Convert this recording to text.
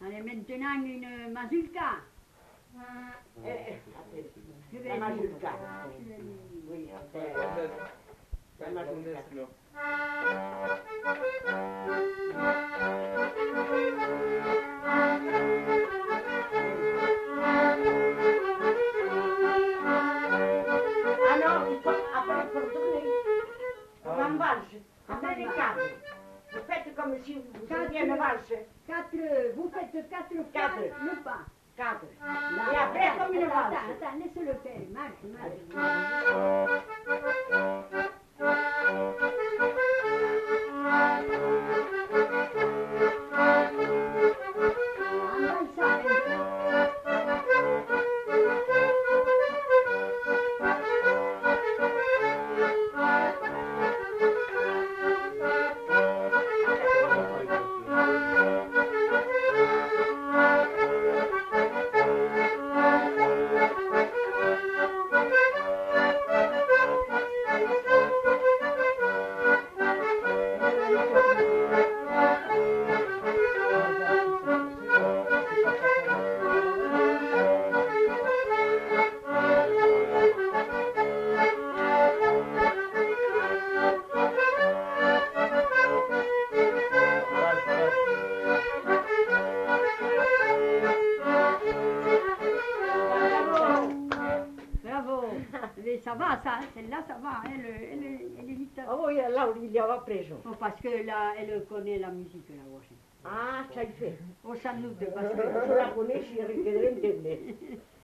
Allez, maintenant une mazurka. La mazurka. Oui, la mazurka. Alors, il faut, après, il faut retourner. En valse. Après les cadres. Vous faites comme si vous faisiez une valse. Vous faites quatre fois Quatre. le pas. Cadre. Là, Et après, comme une valse. Attends, laisse-le faire. Marche. Ça va, celle-là, ça va, elle est vite. Ah oui, là, il y a preso. Oh, parce que là, elle connaît la musique, la voix. Ah, ça y fait. Oh, sans doute, parce Je que... la connais, je quedaré entendre.